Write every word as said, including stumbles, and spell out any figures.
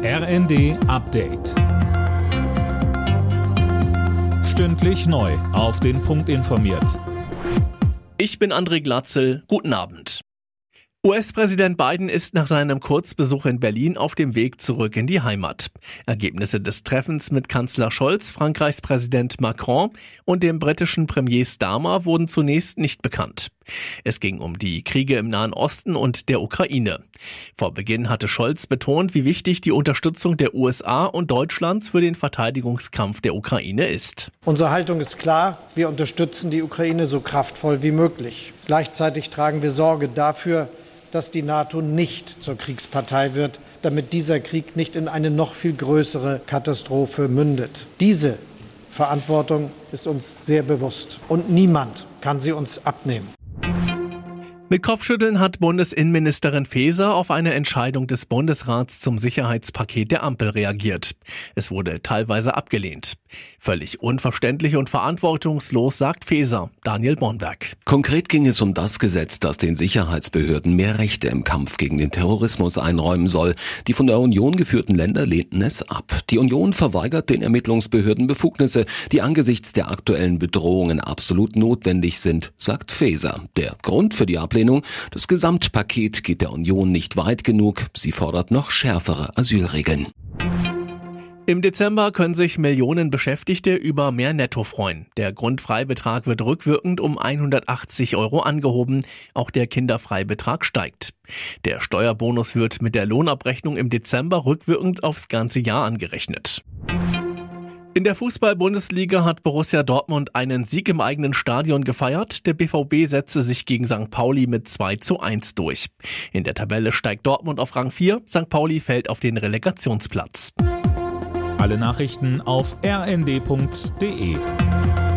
R N D Update. Stündlich neu auf den Punkt informiert. Ich bin André Glatzel. Guten Abend. U S-Präsident Biden ist nach seinem Kurzbesuch in Berlin auf dem Weg zurück in die Heimat. Ergebnisse des Treffens mit Kanzler Scholz, Frankreichs Präsident Macron und dem britischen Premier Starmer wurden zunächst nicht bekannt. Es ging um die Kriege im Nahen Osten und der Ukraine. Vor Beginn hatte Scholz betont, wie wichtig die Unterstützung der U S A und Deutschlands für den Verteidigungskampf der Ukraine ist. Unsere Haltung ist klar, wir unterstützen die Ukraine so kraftvoll wie möglich. Gleichzeitig tragen wir Sorge dafür, dass die NATO nicht zur Kriegspartei wird, damit dieser Krieg nicht in eine noch viel größere Katastrophe mündet. Diese Verantwortung ist uns sehr bewusst und niemand kann sie uns abnehmen. Mit Kopfschütteln hat Bundesinnenministerin Faeser auf eine Entscheidung des Bundesrats zum Sicherheitspaket der Ampel reagiert. Es wurde teilweise abgelehnt. Völlig unverständlich und verantwortungslos, sagt Faeser. Daniel Bornberg. Konkret ging es um das Gesetz, das den Sicherheitsbehörden mehr Rechte im Kampf gegen den Terrorismus einräumen soll. Die von der Union geführten Länder lehnten es ab. Die Union verweigert den Ermittlungsbehörden Befugnisse, die angesichts der aktuellen Bedrohungen absolut notwendig sind, sagt Faeser. Der Grund für die Ablehnung: Das Gesamtpaket geht der Union nicht weit genug. Sie fordert noch schärfere Asylregeln. Im Dezember können sich Millionen Beschäftigte über mehr Netto freuen. Der Grundfreibetrag wird rückwirkend um hundertachtzig Euro angehoben. Auch der Kinderfreibetrag steigt. Der Steuerbonus wird mit der Lohnabrechnung im Dezember rückwirkend aufs ganze Jahr angerechnet. In der Fußball-Bundesliga hat Borussia Dortmund einen Sieg im eigenen Stadion gefeiert. Der B V B setzte sich gegen Sankt Pauli mit zwei zu eins durch. In der Tabelle steigt Dortmund auf Rang vier, Sankt Pauli fällt auf den Relegationsplatz. Alle Nachrichten auf r n d punkt d e.